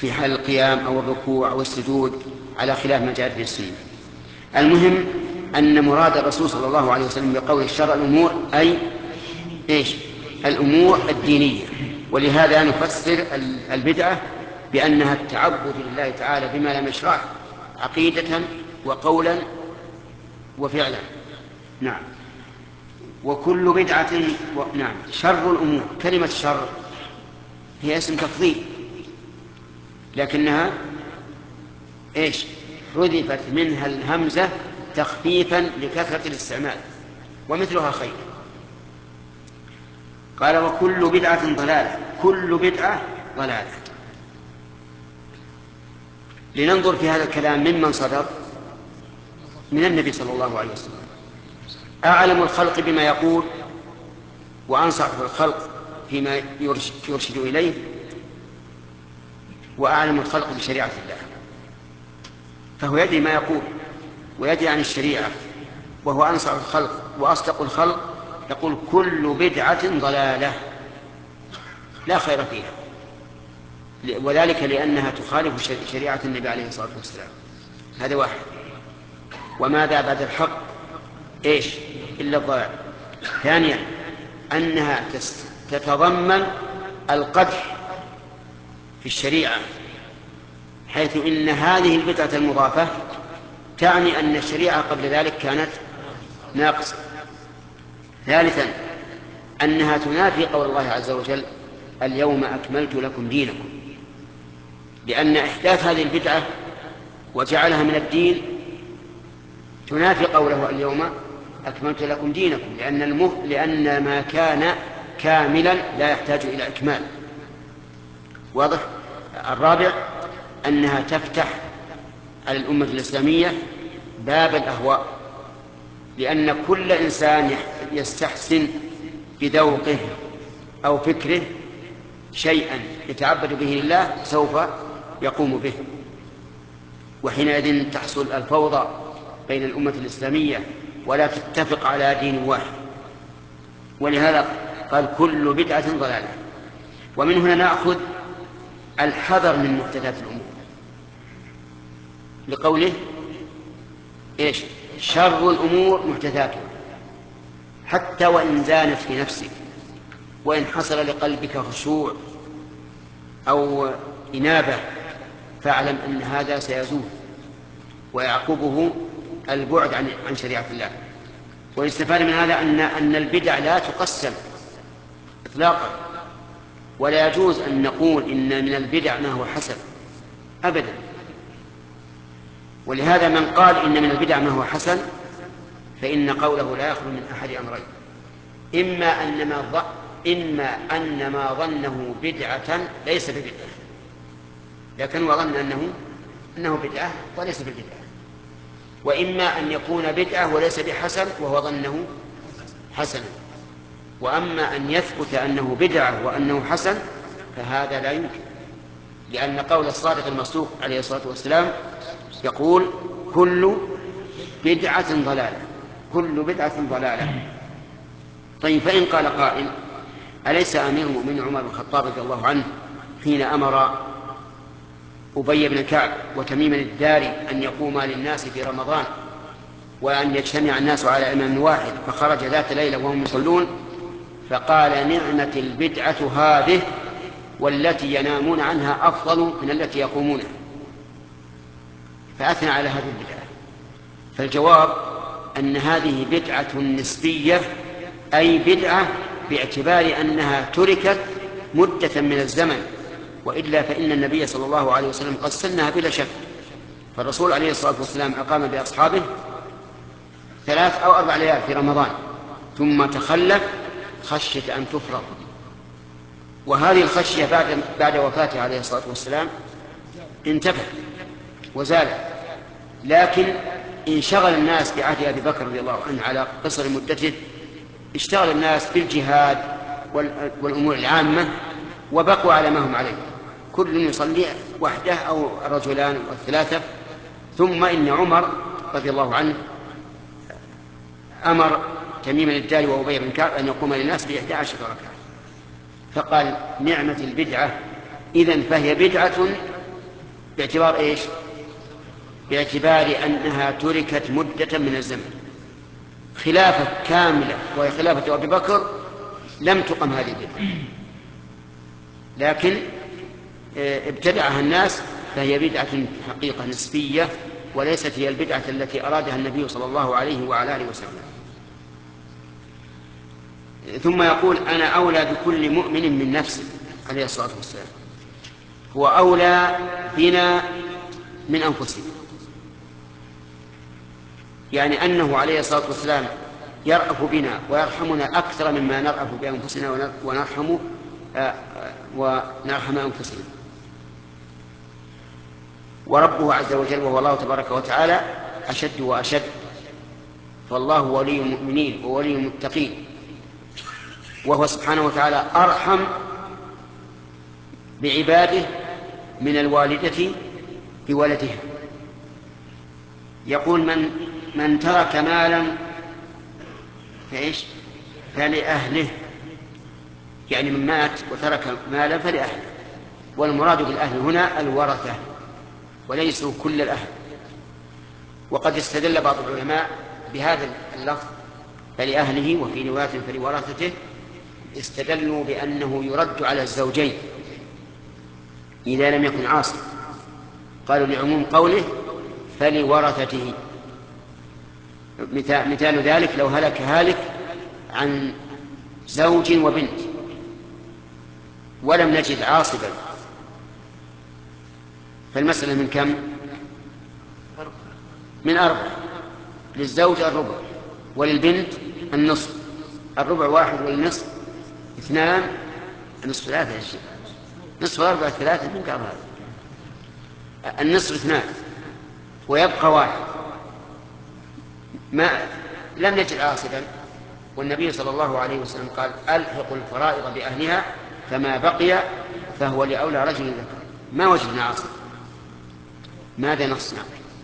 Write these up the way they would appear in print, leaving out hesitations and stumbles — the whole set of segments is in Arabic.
في حال القيام أو الركوع أو السجود على خلاف ما جاء في السنة. المهم أن مراد الرسول صلى الله عليه وسلم بقول الشرع الأمور أي إيش؟ الأمور الدينية. ولهذا نفسر البدعة بأنها التعبد لله تعالى بما لم يشرعه عقيدة وقولا وفعلا. نعم. وكل بدعة نعم. شر الأمور، كلمة شر هي اسم تفضيل، لكنها إيش؟ حذفت منها الهمزة تخفيفا لكثرة الاستعمال، ومثلها خير. قال وكل بدعة ضلالة، كل بدعة ضلالة. لننظر في هذا الكلام ممن صدر، من النبي صلى الله عليه وسلم، أعلم الخلق بما يقول وأنصح الخلق فيما يرشد إليه، وأعلم الخلق بشريعة الله، فهو يدري ما يقول ويدري عن الشريعة، وهو أنصح الخلق وأصدق الخلق. يقول كل بدعة ضلالة لا خير فيها، وذلك لأنها تخالف شريعة النبي عليه الصلاة والسلام. هذا واحد. وماذا بعد الحق؟ إيش؟ إلا الضلال. ثانيا أنها تتضمن القدح في الشريعة، حيث إن هذه البدعة المضافة تعني أن الشريعة قبل ذلك كانت ناقصة. ثالثا أنها تنافي قول الله عز وجل اليوم أكملت لكم دينكم، لأن إحداث هذه البدعة وجعلها من الدين تنافي قوله اليوم أكملت لكم دينكم، لأن ما كان كاملا لا يحتاج إلى إكمال. واضح؟ الرابع أنها تفتح على الأمة الإسلامية باب الأهواء، لأن كل إنسان يستحسن بذوقه أو فكره شيئا يتعبد به لله سوف يقوم به، وحينئذ تحصل الفوضى بين الأمة الإسلامية ولا تتفق على دين واحد. ولهذا قال كل بدعة ضلالة. ومن هنا نأخذ الحذر من محدثات الأمور، لقوله إيش؟ شر الأمور محدثاتها، حتى وإن زانت في نفسك، وإن حصل لقلبك خشوع أو إنابة، فاعلم أن هذا سيزول ويعقبه البعد عن شريعة الله. ويستفاد من هذا أن البدع لا تقسم إطلاقا، ولا يجوز أن نقول إن من البدع ما هو حسن أبدا. ولهذا من قال إن من البدع ما هو حسن فإن قوله لا يخلو من أحد أمرين: إما أن ما ظنه بدعة ليس ببدعة، لكن وظن أنه بدعة وليس بالبدعة، وإما أن يكون بدعة وليس بحسن وهو ظنه حسنا. وأما أن يثبت أنه بدعة وأنه حسن فهذا لا يمكن، لأن قول الصادق المصدوق عليه الصلاة والسلام يقول كل بدعة ضلالة، كل بدعة ضلالة. طيب، فإن قال قائل: أليس أمير المؤمنين عمر بن الخطاب رضي الله عنه حين أمر أبي بن كعب وتميم الداري أن يقوما للناس في رمضان وأن يجتمع الناس على إمام واحد، فخرج ذات ليلة وهم يصلون فقال: نعمة البدعة هذه، والتي ينامون عنها أفضل من التي يقومونها، فأثنى على هذه البدعة. فالجواب أن هذه بدعة نسبية، أي بدعة باعتبار أنها تركت مدة من الزمن، وإلا فإن النبي صلى الله عليه وسلم قد سنها بلا شك. فالرسول عليه الصلاة والسلام أقام بأصحابه 3 أو 4 ليال في رمضان ثم تخلف خشية أن تفرط، وهذه الخشية بعد وفاته عليه الصلاة والسلام انتفت وزالت. لكن انشغل الناس بعهد أبي بكر رضي الله عنه على قصر مدته، اشتغل الناس بالجهاد والأمور العامة وبقوا على ما هم عليه، كل يصلي وحده أو رجلان أو 3. ثم إن عمر رضي الله عنه أمر تميم الداري وأبي بن كعب أن يقوم للناس ب11 ركعة، فقال: نعمة البدعة، إذن فهي بدعة باعتبار إيش؟ باعتبار أنها تركت مدة من الزمن، خلافة كاملة وهي خلافة أبي بكر لم تقم هذه البدعة، لكن ابتدعها الناس، فهي بدعة حقيقة نسبية، وليست هي البدعة التي أرادها النبي صلى الله عليه وعلى آله وسلم. ثم يقول: أنا أولى بكل مؤمن من نفسه عليه الصلاة والسلام، هو أولى بنا من أنفسنا، يعني أنه عليه الصلاة والسلام يرأف بنا ويرحمنا أكثر مما نرأف بأنفسنا ونرحم أنفسنا. وربه عز وجل وهو الله تبارك وتعالى أشد وأشد، فالله ولي المؤمنين وولي المتقين، وهو سبحانه وتعالى أرحم بعباده من الوالدة بولدها. يقول: من ترك مالا فلأهله، يعني من مات وترك مالا فلأهله، والمراد بالأهل هنا الورثة وليسوا كل الأهل. وقد استدل بعض العلماء بهذا اللفظ فلأهله، وفي رواية فلورثته، استدلوا بأنه يرد على الزوجين إذا لم يكن عاصر، قالوا لعموم قوله فلورثته. مثال ذلك: لو هلك هالك عن زوج وبنت ولم نجد عاصبا، فالمسألة من كم؟ من 4، للزوج الربع وللبنت النصف، الربع 1 والنصف 2، النصف 3 يا شيخ، نصف 4 3 من قال هذا، النصف 2 ويبقى 1. لم نجد عاصبا، والنبي صلى الله عليه وسلم قال: ألحق الفرائض بأهلها، فما بقي فهو لأولى رجل ذكر. ما وجدنا عاصب، ماذا نصنع؟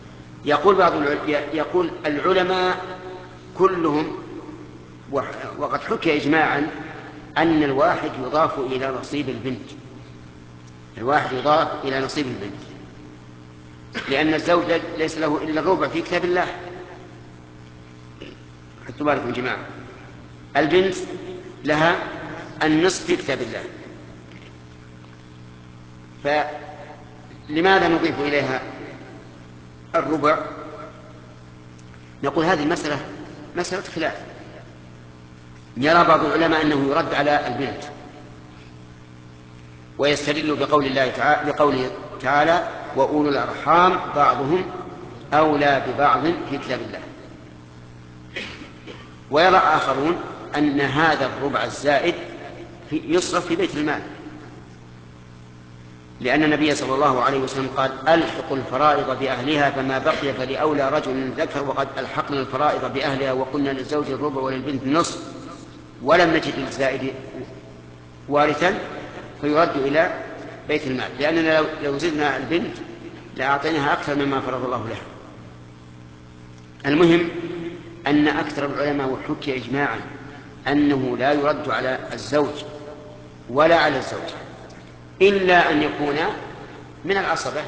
يقول العلماء كلهم، وقد حكي إجماعا أن الواحد يضاف إلى نصيب البنت، الواحد يضاف إلى نصيب البنت، لأن الزوج ليس له إلا الربع في كتاب الله. حطوا بالكم يا جماعة، البنت لها النصف في كتاب الله، فلماذا نضيف إليها الربع؟ نقول هذه مسألة خلاف. يرى بعض العلماء أنه يرد على البنت، ويستدل بقوله تعالى: وأولو الأرحام بعضهم أولى ببعض في كتاب الله. ويرى آخرون أن هذا الربع الزائد يصرف في بيت المال، لأن النبي صلى الله عليه وسلم قال: ألحق الفرائض بأهلها، فما بقي فلأولى رجل ذكر. وقد ألحقنا الفرائض بأهلها وقلنا للزوج الربع وللبنت النصف، ولم نجد للزائد وارثا، فيرد إلى بيت المال، لأننا لو زدنا البنت لأعطيناها أكثر مما فرض الله لها. المهم أن أكثر العلماء وحكي إجماعا أنه لا يرد على الزوج ولا على الزوجة، إلا أن يكون من العصبة.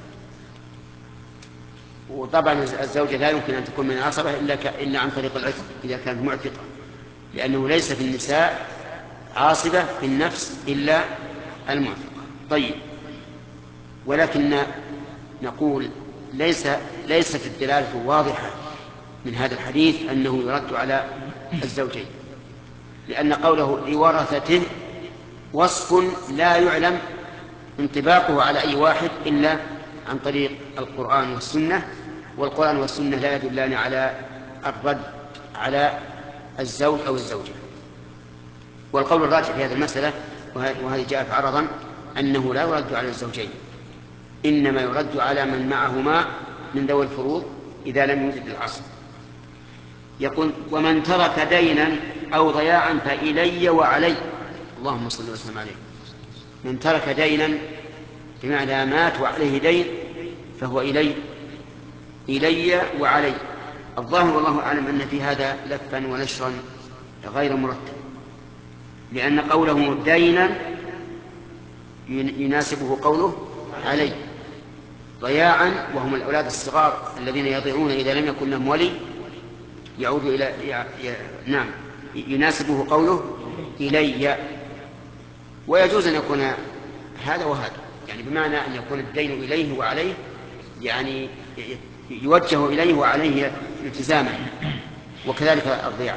وطبعا الزوجة لا يمكن أن تكون من العصبة إلا عن طريق العتق إذا كانت معتقة، لأنه ليس في النساء عاصبة في النفس إلا المعتقة. طيب، ولكن نقول ليست الدلالة واضحة من هذا الحديث أنه يرد على الزوجين، لأن قوله لورثته وصف لا يعلم انطباقه على أي واحد إلا عن طريق القرآن والسنة، والقرآن والسنة لا يدلان على الرد على الزوج أو الزوجة. والقول الراجح في هذه المسألة، وهذه جاءت عرضا، أنه لا يرد على الزوجين، إنما يرد على من معهما من ذوي الفروض إذا لم يوجد العصر. يقول: ومن ترك دينا أو ضياعا فإلي وعلي. اللهم صل وسلم عليه. من ترك دينا بمعنى مات وعليه دين فهو إلي وعلي. الظاهر والله أعلم أن في هذا لفا ونشرا غير مرتب، لأن قوله دينا يناسبه قوله علي، ضياعا، وهم الأولاد الصغار الذين يضيعون إذا لم يكن لهم ولي، يعود إلى نعم يناسبه قوله إلي. ويجوز أن يكون هذا وهذا، يعني بمعنى أن يكون الدين إليه وعليه، يعني يوجه إليه وعليه التزاما، وكذلك الضياع.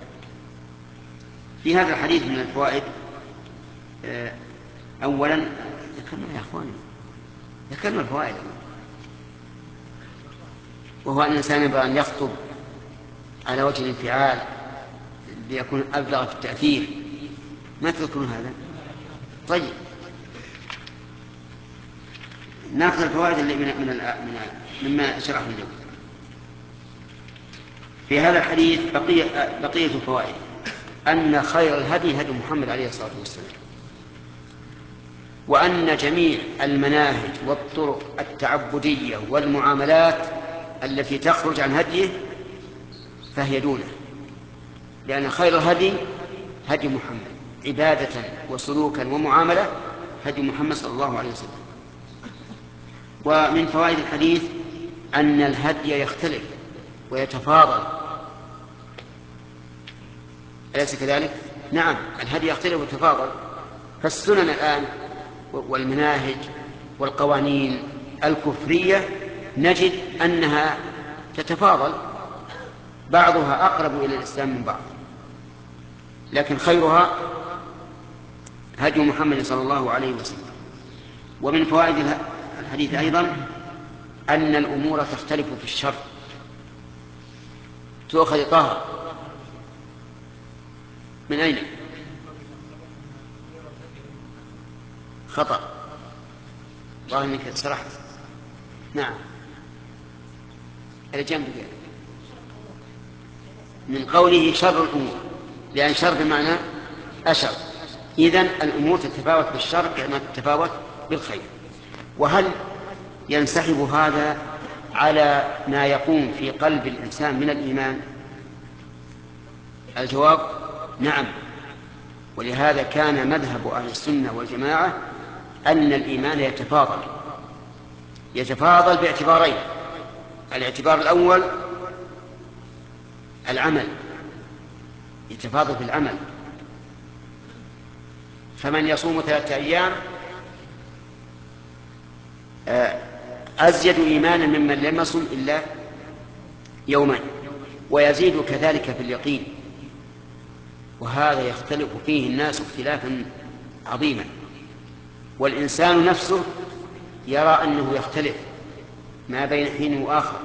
في هذا الحديث من الفوائد أولا ذكرنا يا أخواني ذكرنا الفوائد، وهو أن الإنسان ينبغي أن يخطب على وجه الانفعال ليكون أبلغ في التأثير. ما تذكرون هذا؟ طيب نأخذ الفوائد مما شرحه اليوم. في هذا الحديث بقية الفوائد: أن خير الهدي هدي محمد عليه الصلاة والسلام، وأن جميع المناهج والطرق التعبدية والمعاملات التي تخرج عن هديه فهي دونه، لأن خير الهدي هدي محمد عبادة وسلوكا ومعاملة هدي محمد صلى الله عليه وسلم. ومن فوائد الحديث أن الهدي يختلف ويتفاضل، أليس كذلك؟ نعم، الهدي يختلف ويتفاضل. فالسنن الآن والمناهج والقوانين الكفرية نجد أنها تتفاضل، بعضها أقرب إلى الإسلام من بعض، لكن خيرها هدي محمد صلى الله عليه وسلم. ومن فوائد الحديث أيضا أن الأمور تختلف في الشر، تؤخذ طهر من أين؟ خطأ، ظاهر أنك سرحت. نعم إلى جنب من قوله شر الأمور، لأن شر بمعنى أشر، إذن الأمور تتفاوت بالشر كما تتفاوت بالخير. وهل ينسحب هذا على ما يقوم في قلب الإنسان من الإيمان؟ الجواب نعم. ولهذا كان مذهب أهل السنة والجماعة أن الإيمان يتفاضل باعتبارين: الاعتبار الأول العمل، يتفاضل في العمل، فمن يصوم 3 أيام أزيد إيمانا ممن لم يصم إلا يومين، ويزيد كذلك في اليقين. وهذا يختلف فيه الناس اختلافا عظيما، والإنسان نفسه يرى أنه يختلف ما بين حين وآخر.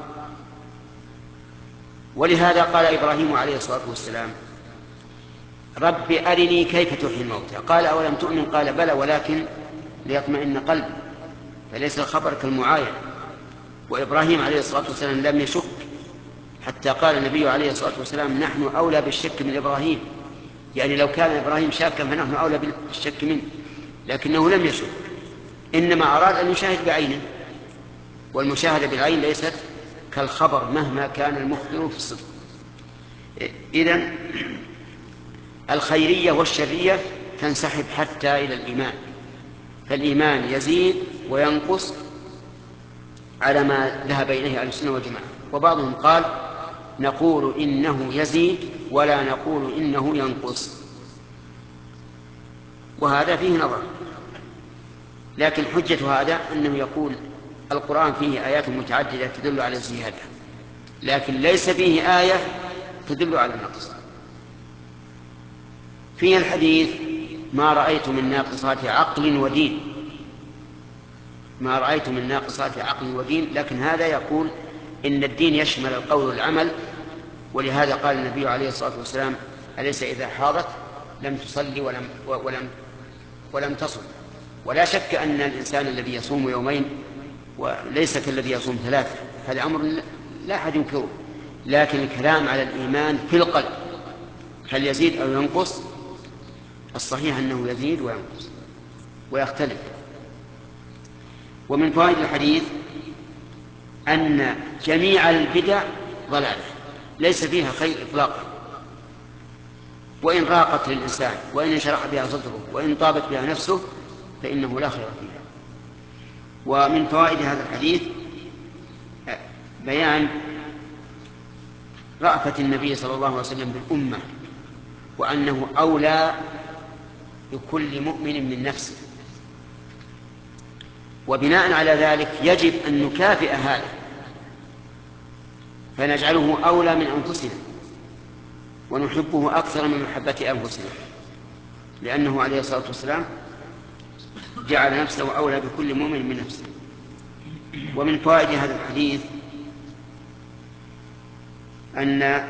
ولهذا قال إبراهيم عليه الصلاة والسلام: رب أرني كيف تحيي الموتى. قال أولم تؤمن؟ قال بلى ولكن ليطمئن قلبي. فليس الخبر كالمعاينة. وإبراهيم عليه الصلاة والسلام لم يشك، حتى قال النبي عليه الصلاة والسلام: نحن أولى بالشك من إبراهيم. يعني لو كان إبراهيم شاكا فنحن أولى بالشك منه، لكنه لم يشك، إنما أراد أن يشاهد بعينه، والمشاهدة بالعين ليست كالخبر مهما كان المخبر في الصدق. إذن الخيرية والشرية تنسحب حتى إلى الإيمان، فالإيمان يزيد وينقص على ما ذهب إليه أهل السنة والجماعة. وبعضهم قال: نقول إنه يزيد ولا نقول إنه ينقص، وهذا فيه نظر. لكن حجة هذا أنه يقول القرآن فيه آيات متعددة تدل على الزيادة، لكن ليس فيه آية تدل على النقص. فيه الحديث: ما رأيت من ناقصات عقل ودين، ما رأيت من ناقصات عقل ودين. لكن هذا يقول إن الدين يشمل القول والعمل، ولهذا قال النبي عليه الصلاة والسلام: أليس إذا حاضت لم تصلي ولم تصم. ولا شك أن الإنسان الذي يصوم يومين وليس كالذي يصوم 3، هذا أمر لا أحد ينكره. لكن الكلام على الإيمان في القلب هل يزيد أو ينقص؟ الصحيح أنه يزيد وينقص ويختلف. ومن فوائد الحديث أن جميع البدع ضلالة، ليس فيها خير إطلاقا، وإن راقت للإنسان وإن انشرح بها صدره وإن طابت بها نفسه فإنه لا خير فيها. ومن فوائد هذا الحديث بيان رأفة النبي صلى الله عليه وسلم بالأمة، وأنه أولى بكل مؤمن من نفسه، وبناء على ذلك يجب أن نكافئ هذا فنجعله أولى من أنفسنا ونحبه أكثر من محبة أنفسنا، لأنه عليه الصلاة والسلام جعل نفسه أولى بكل مؤمن من نفسه. ومن فوائد هذا الحديث أن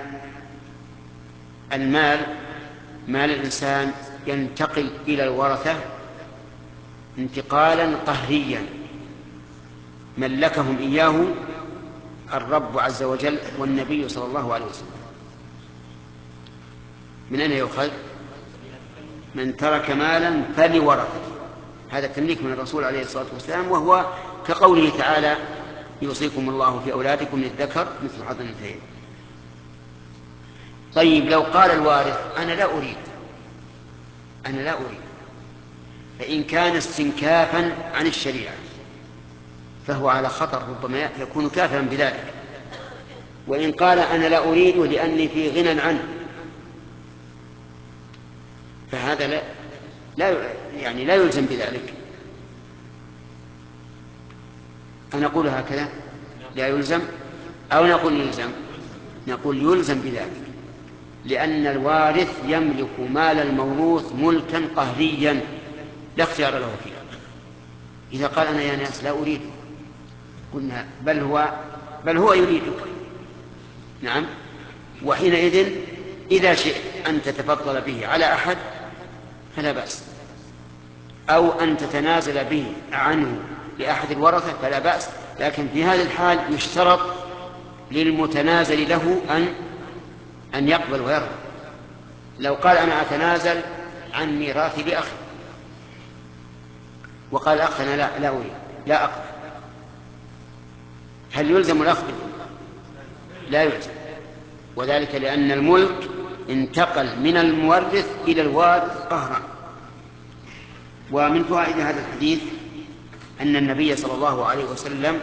المال، مال الإنسان، ينتقل إلى الورثة انتقالا قهريا ملكهم إياه الرب عز وجل والنبي صلى الله عليه وسلم. من أين يؤخذ؟ من ترك مالا فلورثته، هذا تمليك من الرسول عليه الصلاة والسلام، وهو كقوله تعالى: يوصيكم الله في أولادكم للذكر مثل حظ الأنثيين. طيب لو قال الوارث: أنا لا أريد، فإن كان استنكافا عن الشريعة فهو على خطر، ربما يكون كافرا بذلك. وإن قال: أنا لا أريد لأني في غنى عنه، فهذا لا يلزم بذلك. أنا أقول هكذا لا يلزم، أو نقول يلزم؟ نقول يلزم بذلك، لأن الوارث يملك مال الموروث ملكا قهريا لا اختيار له فيه. إذا قال: أنا يا ناس لا أريد، قلنا: بل هو يريدك. نعم. وحينئذ إذا شئت أن تتفضل به على أحد فلا بأس، أو أن تتنازل به عنه لأحد الورثة فلا بأس، لكن في هذه الحال يشترط للمتنازل له أن يقبل ويرضى. لو قال: أنا أتنازل عن ميراثي لأخي، وقال الأخ: أنا لا أريد، لا أقبل، هل يلزم الأخ؟ لا يلزم، وذلك لأن الملك انتقل من المورث إلى الوارث قهرا. ومن فوائد هذا الحديث أن النبي صلى الله عليه وسلم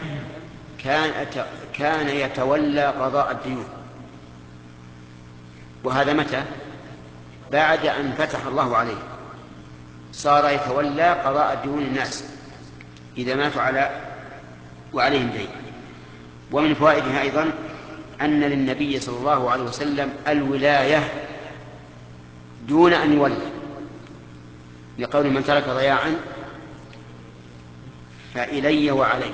كان يتولى قضاء الديون، وهذا متى؟ بعد أن فتح الله عليه صار يتولى قضاء ديون الناس إذا ماتوا وعليهم دين. ومن فوائدها أيضا أن للنبي صلى الله عليه وسلم الولاية دون أن يولى، لقول: من ترك ضياعا فإلي وعلي.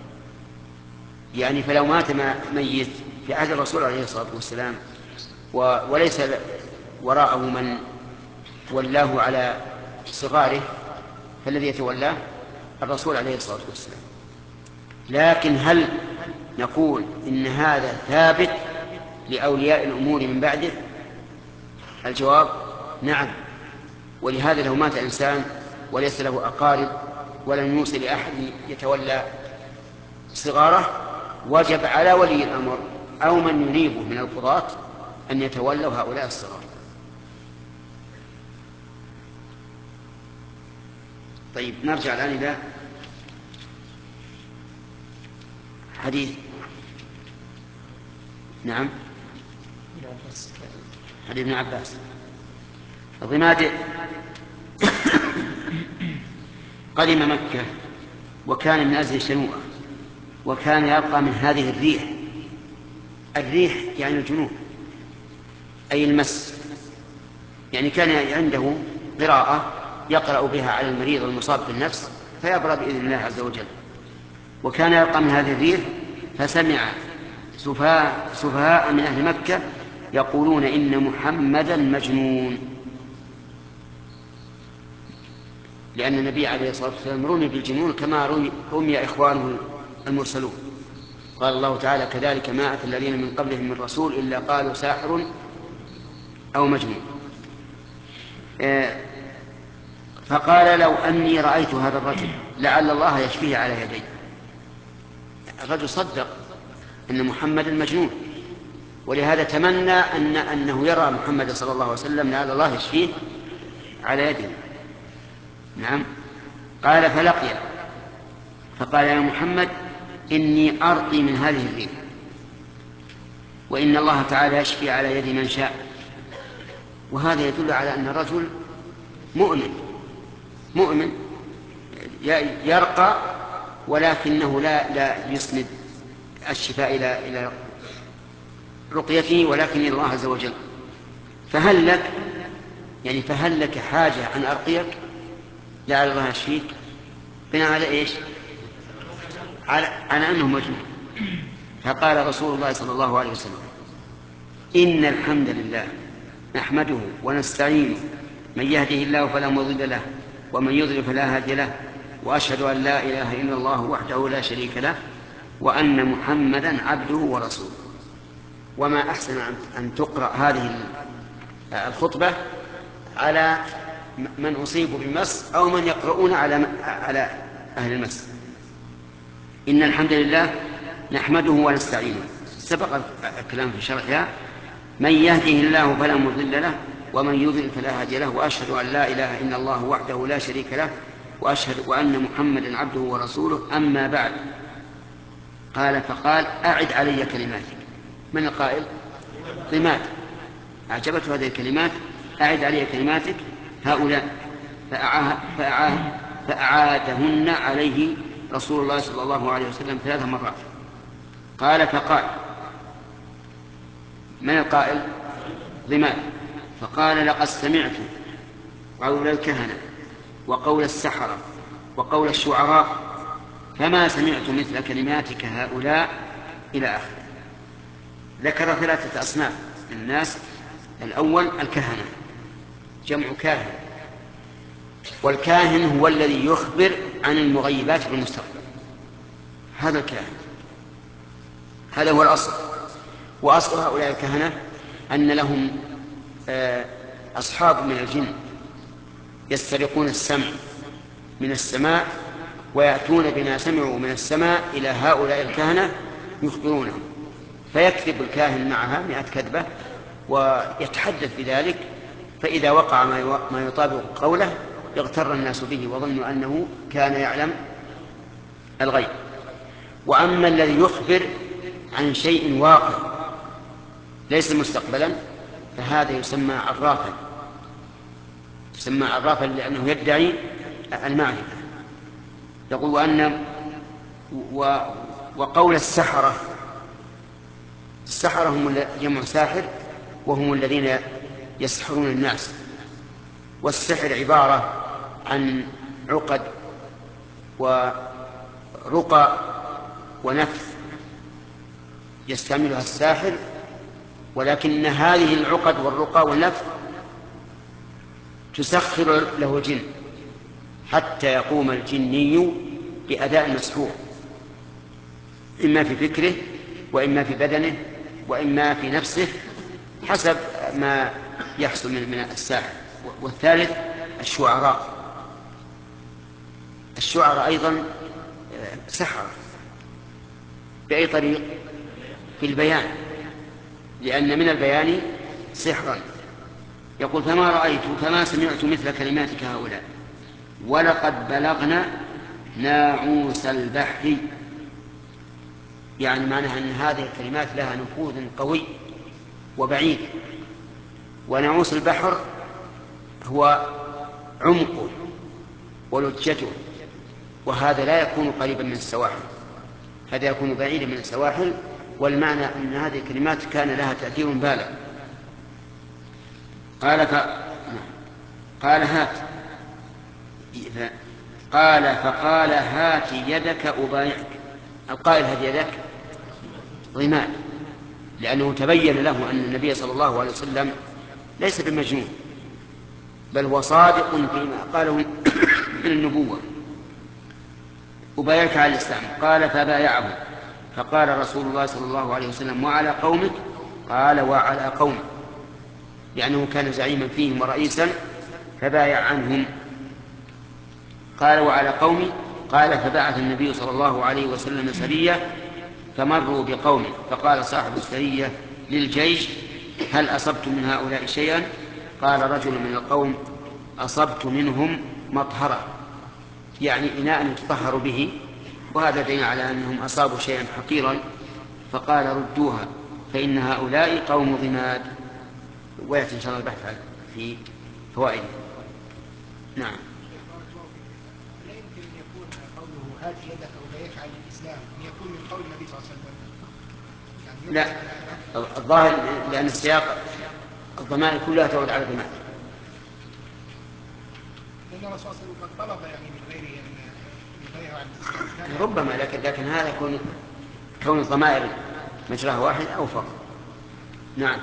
يعني فلو مات ميت في عهد الرسول عليه الصلاة والسلام وليس وراءه من ولاه على صغاره، فالذي يتولاه الرسول عليه الصلاة والسلام. لكن هل نقول إن هذا ثابت لأولياء الأمور من بعده؟ الجواب: نعم. ولهذا لو مات إنسان وليس له أقارب ولم يوصي لأحد يتولى صغاره، وجب على ولي الأمر أو من ينيبه من القضاة أن يتولوا هؤلاء الصغار. طيب نرجع الآن إلى حديث. نعم، حديث ابن عباس. الضماد قدم مكة وكان من أزل شنوءة، وكان يبقى من هذه الريح يعني الجنوب، أي المس، يعني كان عنده قراءة يقرأ بها على المريض المصاب بالنفس فيبرأ بإذن الله عز وجل. وكان يبقى من هذه الريح، فسمع سفهاء من أهل مكة يقولون: إن محمدا مجنون، لأن النبي عليه الصلاة والسلام رمي بالجنون كما رمي إخوانه المرسلون. قال الله تعالى: كذلك ما أتى الذين من قبلهم من رسول إلا قالوا ساحر أو مجنون. فقال: لو أني رأيت هذا الرجل لعل الله يشفيه على يدي. الرجل صدق أن محمدا مجنون، ولهذا تمنى أنه يرى محمد صلى الله عليه وسلم لعل الله يشفيه على يده. نعم. قال: فقال يا محمد إني أرقي من هذه الريح، وإن الله تعالى يشفي على يد من شاء. وهذا يدل على أن الرجل مؤمن يرقى، ولكنه لا يسند الشفاء إلى رقيته، ولكن إلى الله عز وجل. فهل لك حاجة أن أرقيك؟ لعل الله يشفيك. بناء على إيش؟ على أنه مجنون. فقال رسول الله صلى الله عليه وسلم إن الحمد لله نحمده ونستعينه، من يهده الله فلا مضل له ومن يضلل فلا هادي له، وأشهد أن لا إله إلا الله وحده لا شريك له، وأن محمدا عبده ورسوله. وما أحسن أن تقرأ هذه الخطبة على من أصيبوا بالمس أو من يقرؤون على أهل المس. إن الحمد لله نحمده ونستعينه، سبق الكلام في شرحها. من يهده الله فلا مضل له ومن يضلل فلا هادي له، وأشهد أن لا إله إلا الله وحده لا شريك له، وأشهد وأن محمدا عبده ورسوله. أما بعد، فقال أعد علي كلماتك. من القائل؟ ضماد. أعجبته هذه الكلمات، أعد علي كلماتك هؤلاء. فأعادهن عليه رسول الله صلى الله عليه وسلم 3 مرات. فقال من القائل؟ ضماد. فقال لقد سمعت قول الكهنة وقول السحرة وقول الشعراء، فما سمعت مثل كلماتك هؤلاء، إلى آخره. ذكر 3 أصناف من الناس. الأول الكهنة، جمع كاهن، والكاهن هو الذي يخبر عن المغيبات في المستقبل. هذا الكاهن، هذا هو الأصل. وأصل هؤلاء الكهنة أن لهم أصحاب من الجن يسترقون السمع من السماء، ويأتون بما سمعوا من السماء إلى هؤلاء الكهنة يخبرونهم، فيكذب الكاهن معها 100 كذبة ويتحدث بذلك، فإذا وقع ما يطابق قوله اغتر الناس به وظنوا أنه كان يعلم الغيب. وأما الذي يخبر عن شيء واقع ليس مستقبلا، فهذا يسمى عرافا، لأنه يدعي المعرفة. يقول وقول السحرة هم جمع ساحر، وهم الذين يسحرون الناس. والسحر عبارة عن عقد ورقى ونفث يستعملها الساحر، ولكن هذه العقد والرقى والنفث تسخر له الجن حتى يقوم الجني بأداء المسحور، إما في فكره وإما في بدنه وإما في نفسه، حسب ما يحصل من الساحر. والثالث الشعراء أيضا سحرة. بأي طريق؟ في البيان، لأن من البيان سحرا. يقول فما سمعت مثل كلماتك هؤلاء، ولقد بلغنا ناعوس البحر. يعني معناها أن هذه الكلمات لها نفوذ قوي وبعيد. وناعوس البحر هو عمقه ولجته، وهذا لا يكون قريبا من السواحل، هذا يكون بعيدا من السواحل. والمعنى أن هذه الكلمات كان لها تأثير بالغ. فقال هات يدك أبايعك. القائل هات يدك ضماد، لأنه تبين له أن النبي صلى الله عليه وسلم ليس بمجنون، بل هو صادق فيما قاله من النبوة. أبايعك على الإسلام. قال فبايعه. فقال رسول الله صلى الله عليه وسلم وعلى قومك؟ قال وعلى قومك، لأنه كان زعيما فيهم ورئيسا فبايع عنهم. قال وعلى قومي. قال فبعث النبي صلى الله عليه وسلم سرية فمروا بقوم، فقال صاحب السرية للجيش هل أصبتم من هؤلاء شيئا؟ قال رجل من القوم أصبت منهم مطهرة، يعني إناء يتطهر به وهذا دليل على أنهم أصابوا شيئا حقيرا فقال ردوها فإن هؤلاء قوم ضماد. ويأتي إن شاء الله البحث في فوائده. نعم. لا يمكن أن يكون قوله هات يدك أو لا يفعل الإسلام أن يكون من قول النبي صلى الله عليه وسلم؟ لا، الظاهر لأن السياق الضمائر كلها تعود على الضمائر. لأن الرسول صلى الله عليه وسلم قد طلب يعني من غيره أن يغير عن الإسلام. ربما، لكن هذا كون الضمائر مجراها واحد أوفق. نعم.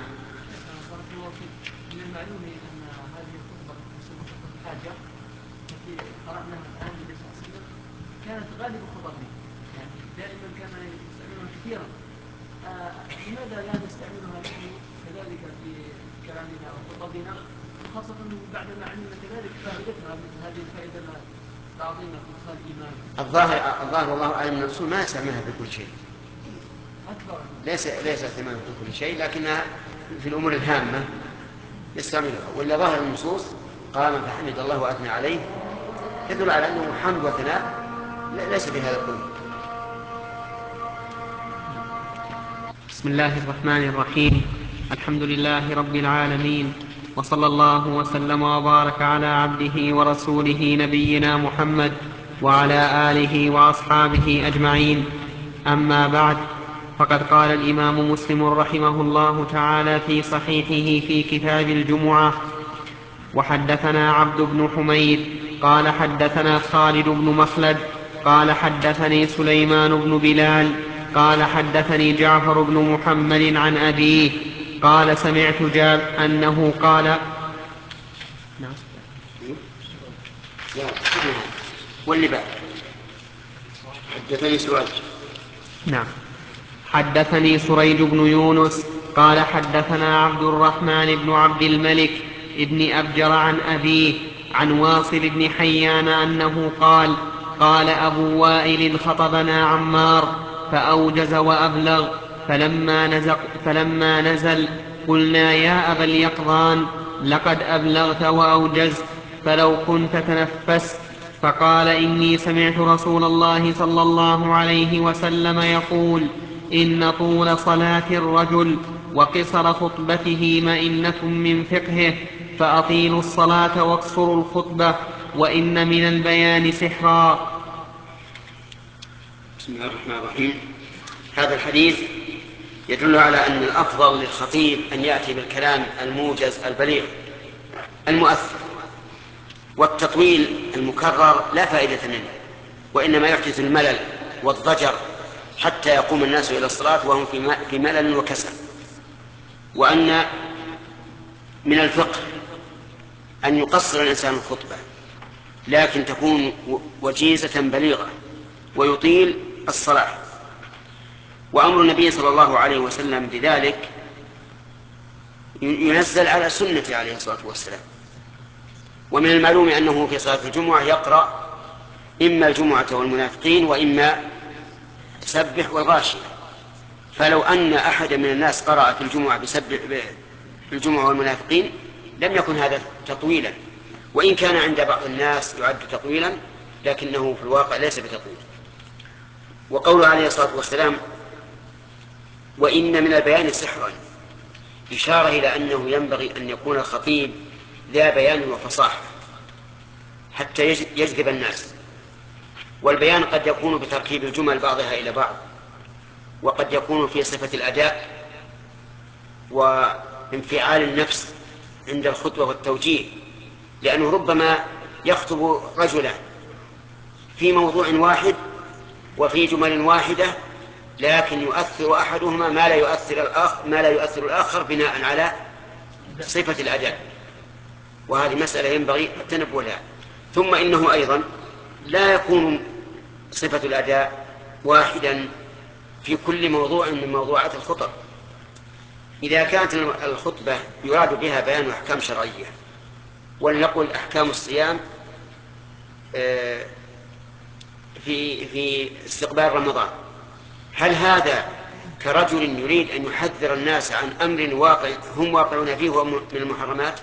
من المعلوم أن هذه الخطبة تسمى خطبة الحاجة التي قرأناها الآن للنبي صلى الله عليه وسلم كانت غالب خطبه، يعني دائما كان يستعملها كثيرا. لماذا لا نستعملها نحن كذلك في كلامنا وخطبنا، خاصة بعدما علمنا كذلك فائدتها مثل هذه الفائدة العظيمة في إدخال الإيمان؟ الظاهر والله أعلم أن الرسول ما يستعملها في كل شيء. ليس استعمالها في كل شيء، لكنها في الأمور الهامة يستعملها. ولا ظاهر النصوص قام فحمد الله وأثنى عليه يدل على أنه حمد وثناء ليس بهذا القول. بسم الله الرحمن الرحيم. الحمد لله رب العالمين، وصلى الله وسلم وبارك على عبده ورسوله نبينا محمد وعلى آله وأصحابه أجمعين. أما بعد، فقد قال الإمام مسلم رحمه الله تعالى في صحيحه في كتاب الجمعة: وحدثنا عبد بن حميد قال حدثنا خالد بن مخلد قال حدثني سليمان بن بلال قال حدثني جعفر بن محمد عن أبيه قال سمعت جاب أنه قال واللي بعد حدثني سؤال. نعم. حدثني سريج بن يونس قال حدثنا عبد الرحمن بن عبد الملك ابن أبجر عن أبيه عن واصل بن حيان أنه قال: قال أبو وائل: خطبنا عمار فأوجز وأبلغ، فلما نزل قلنا: يا أبا اليقظان، لقد أبلغت وأوجزت، فلو كنت تنفست. فقال: إني سمعت رسول الله صلى الله عليه وسلم يقول: إن طول صلاة الرجل وقصر خطبته مئنة من فقهه، فأطيلوا الصلاة واقصروا الخطبة، وإن من البيان سحرا. بسم الله الرحمن الرحيم. هذا الحديث يدل على أن الأفضل للخطيب أن يأتي بالكلام الموجز البليغ المؤثر، والتطويل المكرر لا فائدة منه، وإنما يحدث الملل والضجر حتى يقوم الناس إلى الصلاة وهم في ملل وكسل. وأن من الفقه أن يقصر الإنسان الخطبة، لكن تكون وجيزة بليغة، ويطيل الصلاة. وأمر النبي صلى الله عليه وسلم بذلك ينزل على سنة عليه الصلاة والسلام. ومن المعلوم أنه في صلاة الجمعة يقرأ إما الجمعة والمنافقين وإما سبح والغاشية. فلو أن أحد من الناس قرأ في الجمعة بسبح الجمعة والمنافقين لم يكن هذا تطويلا، وإن كان عند بعض الناس يعد تطويلا، لكنه في الواقع ليس بتطويل. وقوله عليه الصلاة والسلام: وإن من البيان سحرا، إشارة إلى أنه ينبغي أن يكون الخطيب ذا بيان وفصاحة حتى يجذب الناس. والبيان قد يكون بتركيب الجمل بعضها إلى بعض، وقد يكون في صفة الأداء وانفعال النفس عند الخطبة والتوجيه، لأنه ربما يخطب رجلا في موضوع واحد وفي جمل واحدة، لكن يؤثر أحدهما ما لا يؤثر الآخر بناء على صفة الأداء، وهذه مسألة ينبغي التنبه لها. ثم إنه أيضا لا يكون صفة الأداء واحدا في كل موضوع من موضوعات الخطب. إذا كانت الخطبة يراد بها بيان أحكام شرعية، ولنقل أحكام الصيام في استقبال رمضان، هل هذا كرجل يريد أن يحذر الناس عن أمر واقع هم واقعون فيه وهو من المحرمات؟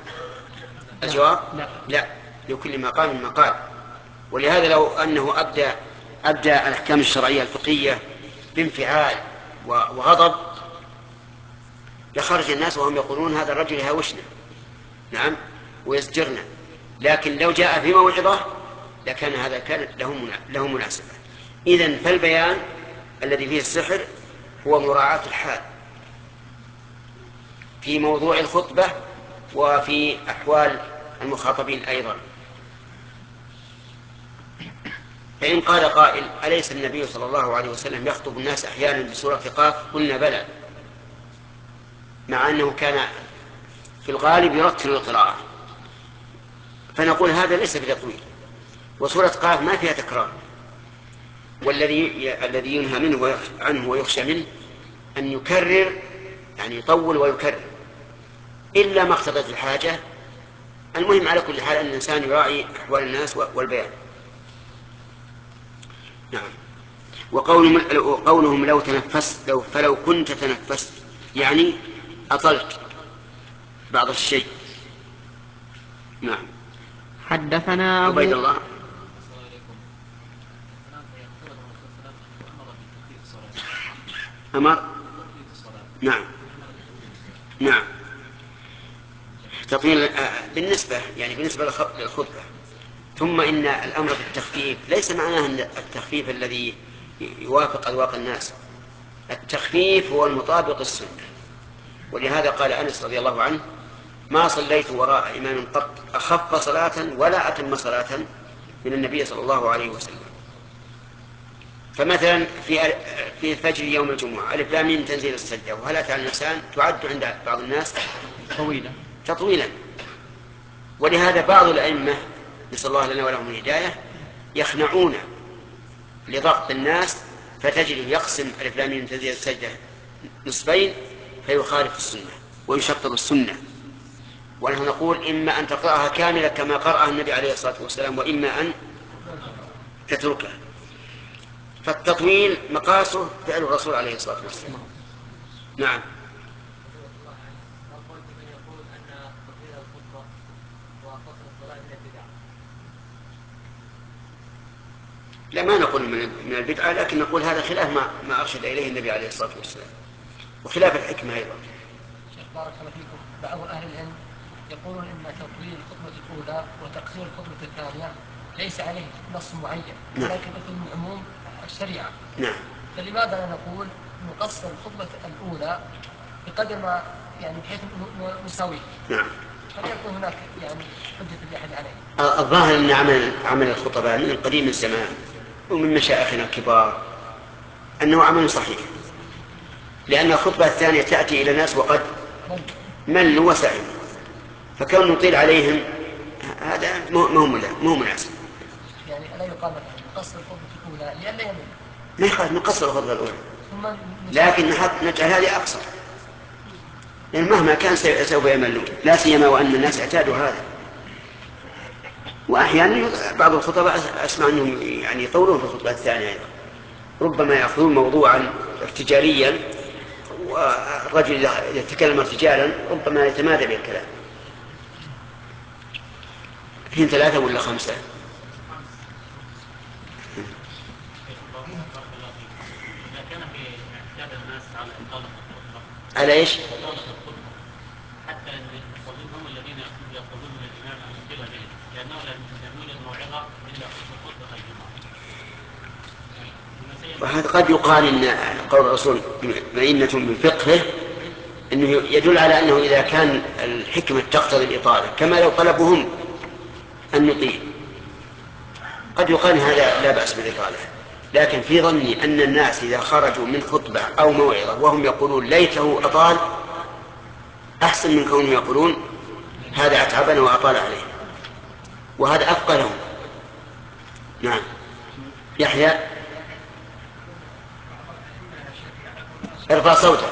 الجواب لا، لكل مقام مقال. ولهذا لو أنه أبدى أبدى الأحكام الشرعية الفقهية بانفعال وغضب لخرج الناس وهم يقولون هذا الرجل يهاوشنا، نعم، ويزجرنا. لكن لو جاء في موعظة لكان هذا كان له مناسبة. إذن فالبيان الذي فيه السحر هو مراعاة الحال في موضوع الخطبة وفي أحوال المخاطبين أيضا. فإن قال قائل أليس النبي صلى الله عليه وسلم يخطب الناس أحيانا بسورة قاف؟ قلنا بلى، مع أنه كان في الغالب يرتل القراءة، فنقول هذا ليس بتطويل، وسورة قاف ما فيها تكرار، الذي ينهى منه عنه ويخشى منه أن يكرر، يعني يطول ويكرر، إلا ما اقتضت الحاجة. المهم على كل حال أن الإنسان يراعي أحوال الناس والبيان. نعم. وقولهم لو تنفست فلو كنت تنفست يعني أطلت بعض الشيء. نعم. حدثنا عبيد الله. أمر. نعم نعم. تطويل بالنسبة للخطبة. ثم إن الأمر بالتخفيف ليس معناه أن التخفيف الذي يوافق أذواق الناس، التخفيف هو المطابق السنة. ولهذا قال أنس رضي الله عنه ما صليت وراء إمام قط أخف صلاة ولا أتم صلاة من النبي صلى الله عليه وسلم. فمثلا في الفجر يوم الجمعة ألف لام ميم تنزيل السجدة وهل أتى على الإنسان تعد عند بعض الناس تطويلا. ولهذا بعض الأئمة نسأل الله لنا ولهم الهداية يخنعون لضغط الناس، فتجد يقسم ألف لام ميم تنزيل السجدة نصفين فيخالف السنة ويشطب السنة. ونحن نقول إما أن تقرأها كاملة كما قرأها النبي عليه الصلاة والسلام، وإما أن تتركها. فالتطويل مقاسه فعل الرسول عليه الصلاة والسلام. نعم. لا، ما نقول من البدعة، لكن نقول هذا خلاف ما أرشد إليه النبي عليه الصلاة والسلام وخلاف الحكمة أيضا. شيخ بارك الله فيكم، بعض أهل العلم يقولون إن تطويل الخطبة الأولى وتقصير الخطبة الثانية ليس عليه نص معين، نعم. لكن من عموم الشريعة. نعم. فلماذا لا نقول نقصر الخطبة الأولى بقدر ما يعني بحيث نساويه؟ نعم. فليكن هناك يعني حجة لأحد عليه. الظاهر أن عمل الخطباء من قديم الزمان ومن مشايخنا الكبار أنه عمل صحيح، لأن الخطبة الثانية تأتي إلى الناس وقد ملوا وسعوا، فكون نطيل عليهم هذا مو مناسب. يعني ألا يقال نقصر الخطبة الأولى لأن لا يمل؟ ما يخالف نقصر الخطبة الأولى، لكن نجعل هذه أقصر، لأن مهما كان سوف يملون، لا سيما وأن الناس اعتادوا هذا. وأحيانا بعض الخطباء أسمع أنهم يعني يطولون في الخطبة الثانية أيضا، ربما يأخذون موضوعا ارتجاليا والرجل يتكلم ارتجالا ربما يتمادى بالكلام. هن 3 ولا 5؟ على ايش؟ حتى المصلين الذين يقولون من الامام عن قبل لانه لا يسمون الموعظه الا خطبه الجمعه. وهذا قد يقال ان قول الرسول مئنة من فقهه انه يدل على انه اذا كان الحكمه تقتضي الاطاله كما لو طلبهم ان نطيل قد يقال هذا لا باس بالاطاله. لكن في ظني ان الناس اذا خرجوا من خطبه او موعظه وهم يقولون ليته اطال أحسن من كونهم يقولون هذا أتعبنا وأطال عليه، وهذا أفقى لهم. نعم. يحيى ارفع صوتك.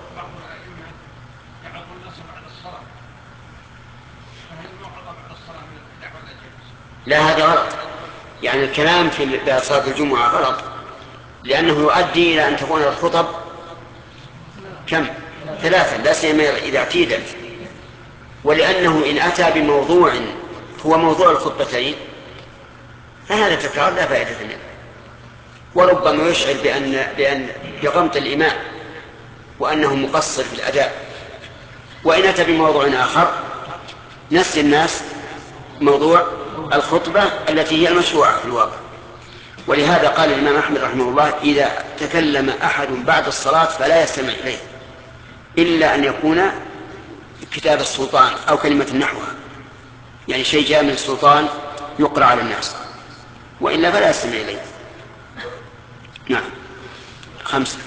لا، هذا غلط، يعني الكلام في صلاة الجمعة غلط، لأنه يؤدي إلى أن تكون الخطب كم؟ 3 لا سيما إذا اعتيدت، ولأنه إن أتى بموضوع هو موضوع الخطبتين فهذا تكرار لا فائدة منه. وربما يشعر بغمط الإمام وأنه مقصر في الأداء، وإن أتى بموضوع آخر نسي الناس موضوع الخطبة التي هي المشروعة في الواقع. ولهذا قال الإمام أحمد رحمه الله: إذا تكلم أحد بعد الصلاة فلا يستمع إليه إلا أن يكون كتاب السلطان أو كلمة نحوها، يعني شيء جاء من السلطان يقرأ على الناس، وإلا فلا يستمع إليه. نعم. 5.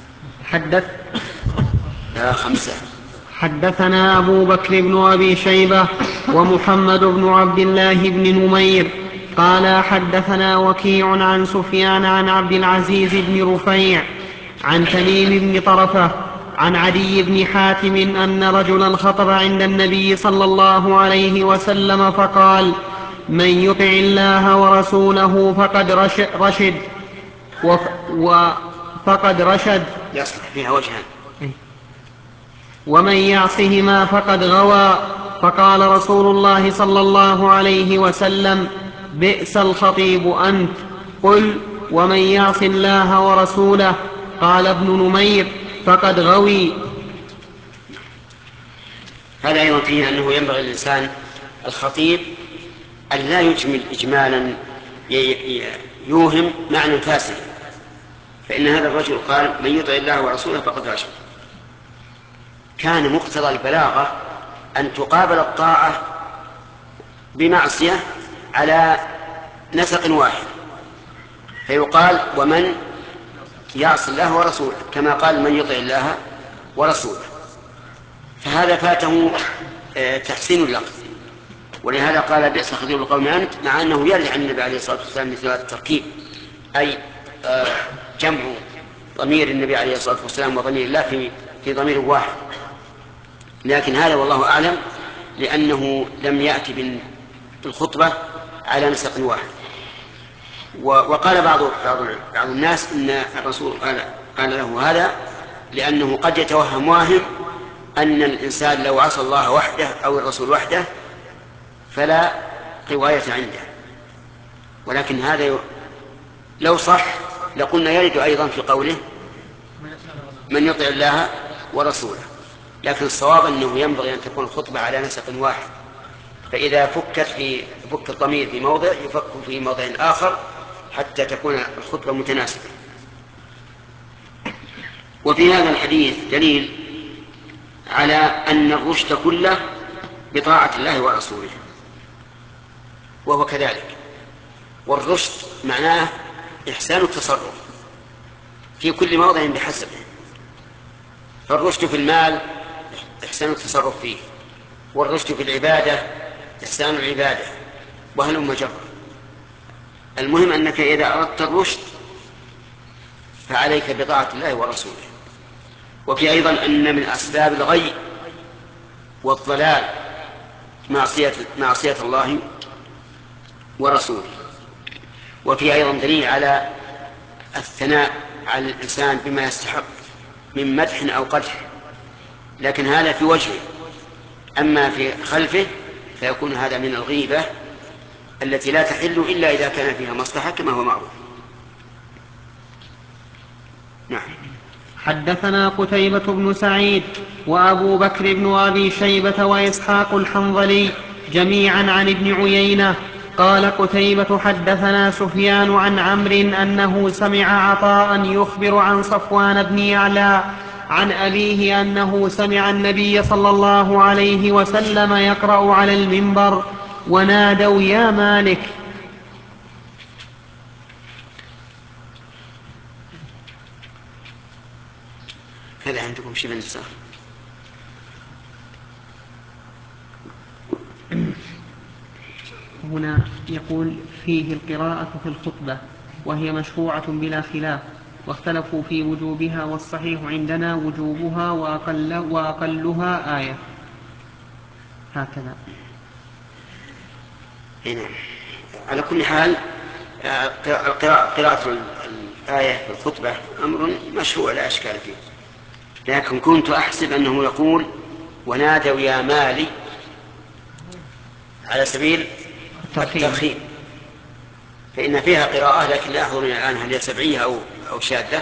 حدثنا أبو بكر بن أبي شيبة ومحمد بن عبد الله بن نمير قال حدثنا وكيع عن سفيان عن عبد العزيز بن رفيع عن تميم بن طرفة عن عدي بن حاتم أن رجلا خطب عند النبي صلى الله عليه وسلم فقال: من يطع الله ورسوله فقد رشد يصلح فيها وجهان، ومن يعصهما فقد غوى. فقال رسول الله صلى الله عليه وسلم: بئس الخطيب أنت. قل: ومن يعص الله ورسوله؟ قال ابن نمير: فقد غوي. هذا أيضا فيه أنه ينبغي للإنسان الخطيب أن لا يجمل إجمالا يوهم معنى فاسد، فإن هذا الرجل قال: من يطع الله ورسوله فقد رشد. كان مقتضى البلاغة أن تقابل الطاعة بمعصية على نسق واحد، فيقال: ومن يعص الله ورسوله، كما قال: من يطع الله ورسوله. فهذا فاته تحسين اللفظ، ولهذا قال: بئس خطيب القوم أنت، مع أنه يرجع عن النبي عليه الصلاة والسلام مثل هذا التركيب، أي جمع ضمير النبي عليه الصلاة والسلام وضمير الله في ضمير واحد، لكن هذا والله أعلم لأنه لم يأتي بالخطبة على نسق واحد. وقال بعض الناس إن الرسول قال له هذا لأنه قد يتوهم واهم أن الإنسان لو عصى الله وحده أو الرسول وحده فلا قواية عنده، ولكن هذا لو صح لقلنا يرد أيضا في قوله: من يطع الله ورسوله. لكن الصواب أنه ينبغي أن تكون الخطبة على نسق واحد، فإذا فك الضمير في موضع يفك في موضع آخر حتى تكون الخطبة متناسبة. وفي هذا الحديث دليل على أن الرشد كله بطاعة الله ورسوله، وهو كذلك. والرشد معناه إحسان التصرف في كل موضع بحسبه، فالرشد في المال إحسان التصرف فيه، والرشد في العبادة إحسان العبادة، وهلم جرا. المهم أنك إذا أردت الرشد فعليك بطاعة الله ورسوله. وفي أيضا أن من أسباب الغي والضلال معصية الله ورسوله. وفي أيضا دليل على الثناء على الإنسان بما يستحق من مدح أو قدح، لكن هذا في وجهه، أما في خلفه فيكون هذا من الغيبة التي لا تحل إلا إذا كان فيها مصلحة كما هو معروف. نعم. حدثنا قتيبة بن سعيد وأبو بكر بن أبي شيبة وإسحاق الحنظلي جميعا عن ابن عيينة. قال قتيبة: حدثنا سفيان عن عمرو أنه سمع عطاء يخبر عن صفوان بن يعلى عن أبيه أنه سمع النبي صلى الله عليه وسلم يقرأ على المنبر: ونادوا يا مالك. هذا عندكم شيء بالنساء؟ هنا يقول: فيه القراءة في الخطبة وهي مشروعة بلا خلاف، واختلفوا في وجوبها، والصحيح عندنا وجوبها وأقلها آية. هكذا. هنا على كل حال قراءة الآية في الخطبة أمر مشروع لا أشكال فيه، لكن كنت أحسب أنه يقول: ونادوا يا مالي، على سبيل الترخيم، فإن فيها قراءة لكن لا أحضرني الآن هل هي سبعية أو شاذة.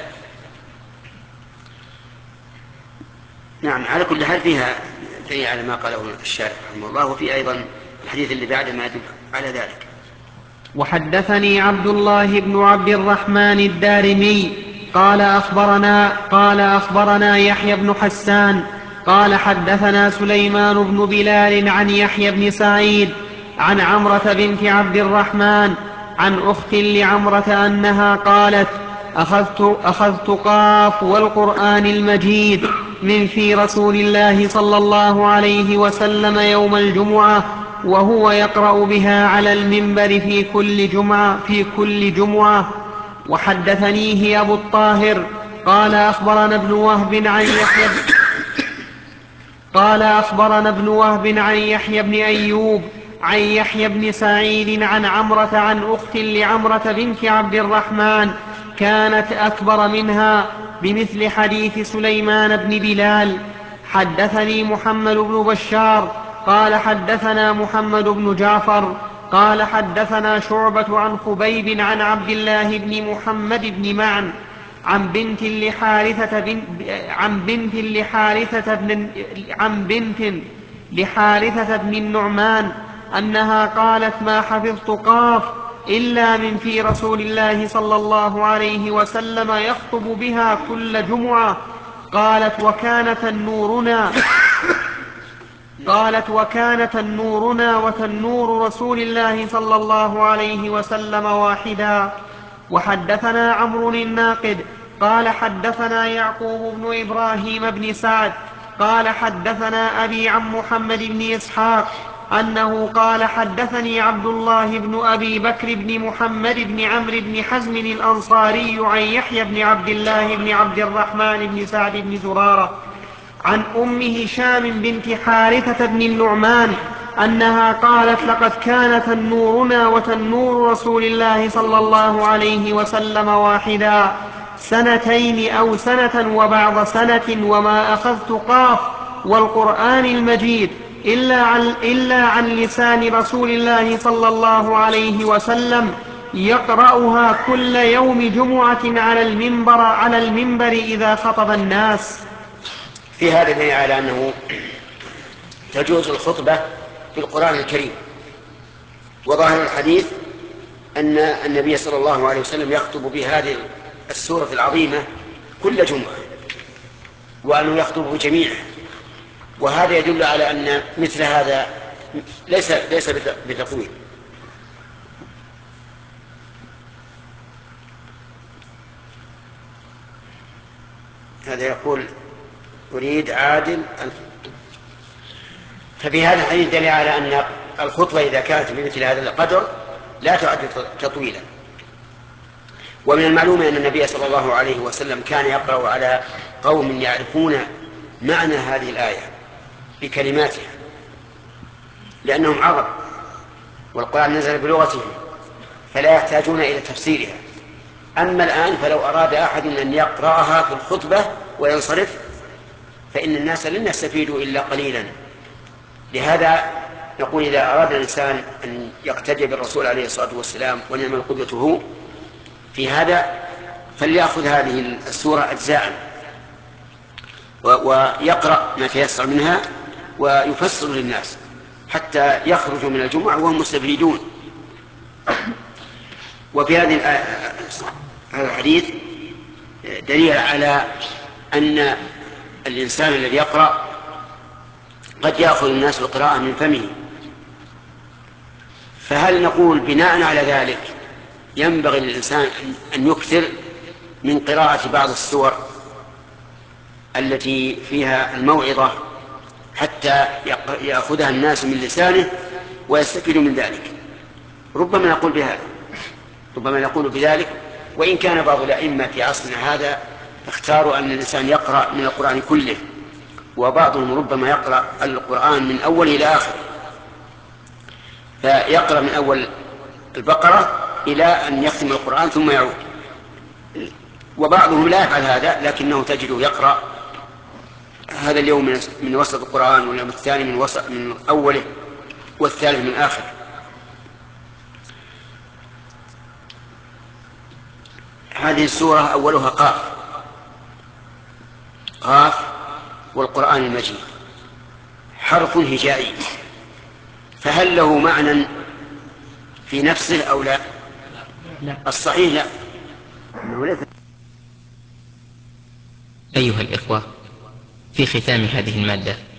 نعم، على كل حال فيها دليل على ما قاله الشارح رحمه الله، وفي أيضا الحديث اللي بعد ما يدل على ذلك. وحدثني عبد الله بن عبد الرحمن الدارمي قال أخبرنا يحيى بن حسان قال حدثنا سليمان بن بلال عن يحيى بن سعيد عن عمرة بنت عبد الرحمن عن أخت لعمرة أنها قالت أخذت قاف والقرآن المجيد من في رسول الله صلى الله عليه وسلم يوم الجمعة وهو يقرأ بها على المنبر في كل جمعة. وحدثنيه أبو الطاهر قال أخبرنا ابن وهب عن يحيى بن أيوب عن يحيى بن سعيد عن عمرة عن أخت لعمرة بنت عبد الرحمن كانت أكبر منها بمثل حديث سليمان بن بلال. حدثني محمد بن بشار قال حدثنا محمد بن جعفر قال حدثنا شعبة عن خبيب عن عبد الله بن محمد بن معن عن بنت لحارثة بن النعمان أنها قالت ما حفظت قاف إلا من في رسول الله صلى الله عليه وسلم يخطب بها كل جمعة. قالت وكانت النورنا وتنور رسول الله صلى الله عليه وسلم واحدا. وحدثنا عمرو الناقد قال حدثنا يعقوب بن إبراهيم بن سعد قال حدثنا أبي عن محمد بن إسحاق أنه قال حدثني عبد الله بن أبي بكر بن محمد بن عمرو بن حزم الأنصاري عن يحيى بن عبد الله بن عبد الرحمن بن سعد بن زرارة عن أم هشام بنت حارثة بن النعمان أنها قالت لقد كانت النورنا وتنور رسول الله صلى الله عليه وسلم واحدا 2 أو 1 وبعض سنة وما أخذت قاف والقرآن المجيد إلا عن لسان رسول الله صلى الله عليه وسلم يقرأها كل يوم جمعة على المنبر إذا خطب الناس. في هذا دليل على أنه تجوز الخطبة بالقرآن الكريم، وظاهر الحديث أن النبي صلى الله عليه وسلم يخطب بهذه السورة العظيمة كل جمعة وأنه يخطب بجميعه، وهذا يدل على أن مثل هذا ليس بتطويل. هذا يقول أريد عادل. ففي هذا الحديث دليل على أن الخطبة إذا كانت بمثل هذا القدر لا تعد تطويلا. ومن المعلوم أن النبي صلى الله عليه وسلم كان يقرأ على قوم يعرفون معنى هذه الآية بكلماتها لأنهم عرب والقرآن نزل بلغتهم فلا يحتاجون إلى تفسيرها. أما الآن فلو أراد أحد أن يقرأها في الخطبة وينصرف فإن الناس لن يستفيدوا إلا قليلا. لهذا نقول إذا أراد الإنسان أن يقتدي بالرسول عليه الصلاة والسلام ونعم قدوته في هذا فليأخذ هذه السورة أجزاء ويقرأ ما تيسر منها ويفسر للناس حتى يخرجوا من الجمعة وهم مستفيدون. وفي هذا الحديث دليل على أن الإنسان الذي يقرأ قد يأخذ الناس القراءة من فمه. فهل نقول بناء على ذلك ينبغي للإنسان أن يكثر من قراءة بعض السور التي فيها الموعظة حتى يأخذها الناس من لسانه ويستفيدوا من ذلك؟ ربما نقول بذلك، وإن كان بعض الأئمة في عصرنا هذا اختاروا أن الإنسان يقرأ من القرآن كله، وبعضهم ربما يقرأ القرآن من أوله إلى آخره، فيقرأ من أول البقرة إلى أن يختم القرآن ثم يعود. وبعضهم لا يفعل هذا، لكنه تجده يقرأ هذا اليوم من وسط القرآن، واليوم الثاني من أوله، والثالث من آخره. هذه السورة أولها قاف، قاف والقرآن المجيد حرف هجائي، فهل له معنى في نفسه أو لا؟ الصحيح لا. أيها الإخوة، في ختام هذه المادة